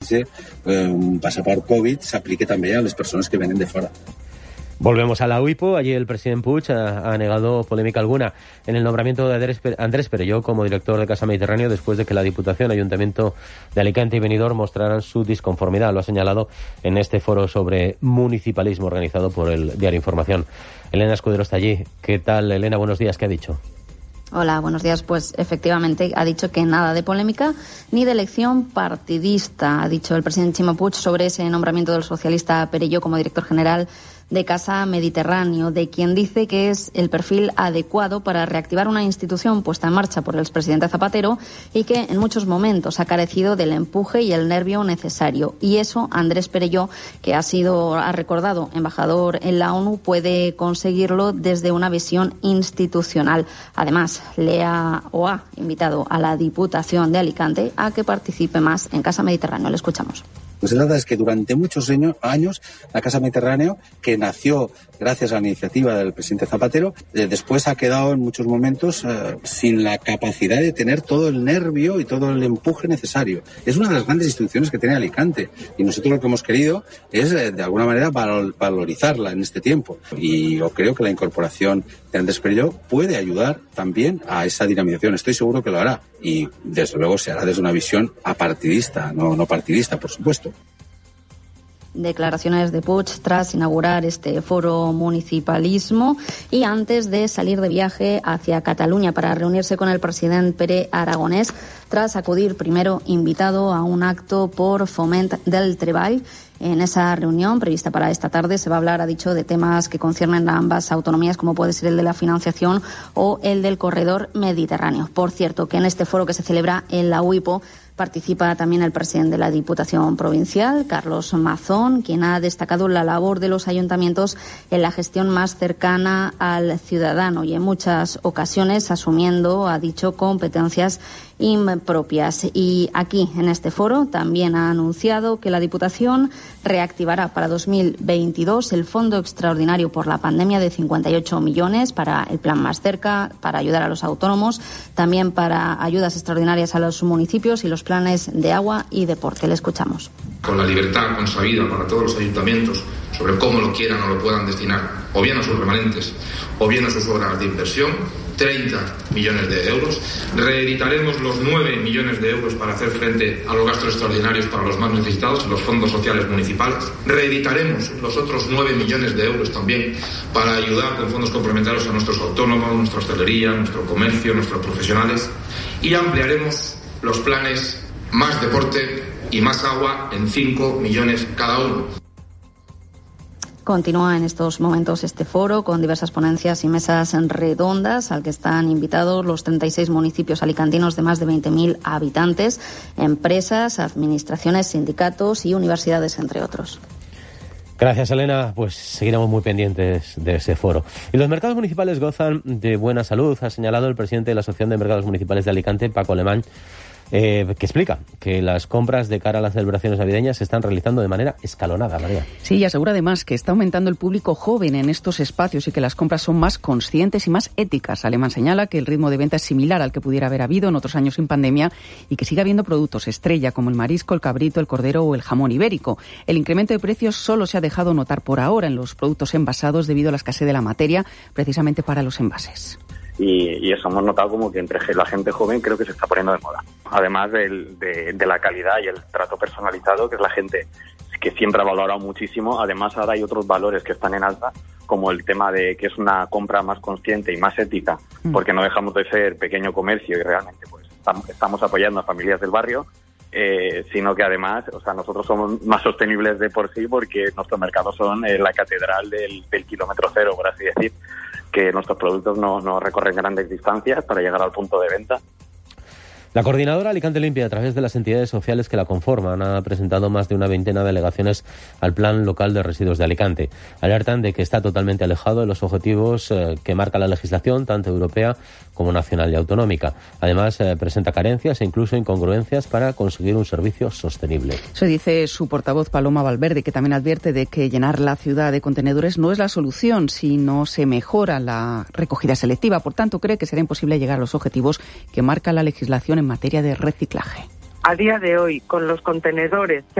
ese passaport Covid s'aplique també a les persones que venen de fora. Volvemos a la UIPO. Allí el presidente Puig ha negado polémica alguna en el nombramiento de Andrés Perelló como director de Casa Mediterráneo después de que la Diputación, Ayuntamiento de Alicante y Benidorm mostraran su disconformidad. Lo ha señalado en este foro sobre municipalismo organizado por el diario Información. Elena Escudero está allí. ¿Qué tal, Elena? Buenos días. ¿Qué ha dicho? Hola, buenos días. Pues efectivamente ha dicho que nada de polémica ni de elección partidista. Ha dicho el presidente Chimo Puig sobre ese nombramiento del socialista Perelló como director general de Casa Mediterráneo, de quien dice que es el perfil adecuado para reactivar una institución puesta en marcha por el expresidente Zapatero y que en muchos momentos ha carecido del empuje y el nervio necesario. Y eso Andrés Perelló, que ha recordado embajador en la ONU, puede conseguirlo desde una visión institucional. Además, ha invitado a la Diputación de Alicante a que participe más en Casa Mediterráneo. Le escuchamos. Pues se trata es que durante muchos años la Casa Mediterráneo, que nació gracias a la iniciativa del presidente Zapatero, después ha quedado en muchos momentos sin la capacidad de tener todo el nervio y todo el empuje necesario. Es una de las grandes instituciones que tiene Alicante y nosotros lo que hemos querido es de alguna manera valorizarla en este tiempo. Y yo creo que la incorporación de Andrés Perelló puede ayudar también a esa dinamización. Estoy seguro que lo hará y desde luego se hará desde una visión apartidista, no partidista, por supuesto. Declaraciones de Puig tras inaugurar este foro municipalismo y antes de salir de viaje hacia Cataluña para reunirse con el presidente Pere Aragonès, tras acudir primero invitado a un acto por Foment del Treball. En esa reunión prevista para esta tarde se va a hablar, ha dicho, de temas que conciernen a ambas autonomías, como puede ser el de la financiación o el del corredor mediterráneo. Por cierto, que en este foro que se celebra en la UIPO participa también el presidente de la Diputación Provincial, Carlos Mazón, quien ha destacado la labor de los ayuntamientos en la gestión más cercana al ciudadano y en muchas ocasiones asumiendo, ha dicho, competencias impropias. Y aquí, en este foro, también ha anunciado que la Diputación reactivará para 2022 el Fondo Extraordinario por la Pandemia de 58 millones para el Plan Más Cerca, para ayudar a los autónomos, también para ayudas extraordinarias a los municipios y los planes de agua y deporte. Le escuchamos. Con la libertad consabida para todos los ayuntamientos sobre cómo lo quieran o lo puedan destinar, o bien a sus remanentes, o bien a sus obras de inversión, 30 millones de euros. Reeditaremos los 9 millones de euros para hacer frente a los gastos extraordinarios para los más necesitados, los fondos sociales municipales. Reeditaremos los otros 9 millones de euros también para ayudar con fondos complementarios a nuestros autónomos, nuestra hostelería, nuestro comercio, nuestros profesionales. Y ampliaremos los planes Más Deporte y Más Agua en 5 millones cada uno. Continúa en estos momentos este foro con diversas ponencias y mesas redondas al que están invitados los 36 municipios alicantinos de más de 20.000 habitantes, empresas, administraciones, sindicatos y universidades, entre otros. Gracias, Elena. Pues seguiremos muy pendientes de ese foro. Y los mercados municipales gozan de buena salud, ha señalado el presidente de la Asociación de Mercados Municipales de Alicante, Paco Alemán, que explica que las compras de cara a las celebraciones navideñas se están realizando de manera escalonada, María. Sí, y asegura además que está aumentando el público joven en estos espacios y que las compras son más conscientes y más éticas. Alemán señala que el ritmo de venta es similar al que pudiera haber habido en otros años sin pandemia y que sigue habiendo productos estrella como el marisco, el cabrito, el cordero o el jamón ibérico. El incremento de precios solo se ha dejado notar por ahora en los productos envasados debido a la escasez de la materia, precisamente para los envases. Y eso hemos notado como que entre la gente joven creo que se está poniendo de moda. Además de la calidad y el trato personalizado, que es la gente que siempre ha valorado muchísimo. Además ahora hay otros valores que están en alza, como el tema de que es una compra más consciente y más ética, porque no dejamos de ser pequeño comercio y realmente pues estamos apoyando a familias del barrio, sino que además, o sea, nosotros somos más sostenibles de por sí porque nuestros mercados son la catedral del kilómetro cero, por así decir, que nuestros productos no recorren grandes distancias para llegar al punto de venta. La coordinadora Alicante Limpia, a través de las entidades sociales que la conforman, ha presentado más de una veintena de alegaciones al Plan Local de Residuos de Alicante. Alertan de que está totalmente alejado de los objetivos que marca la legislación, tanto europea como nacional y autonómica. Además, presenta carencias e incluso incongruencias para conseguir un servicio sostenible. Eso dice su portavoz Paloma Valverde, que también advierte de que llenar la ciudad de contenedores no es la solución si no se mejora la recogida selectiva. Por tanto, cree que será imposible llegar a los objetivos que marca la legislación en materia de reciclaje. A día de hoy, con los contenedores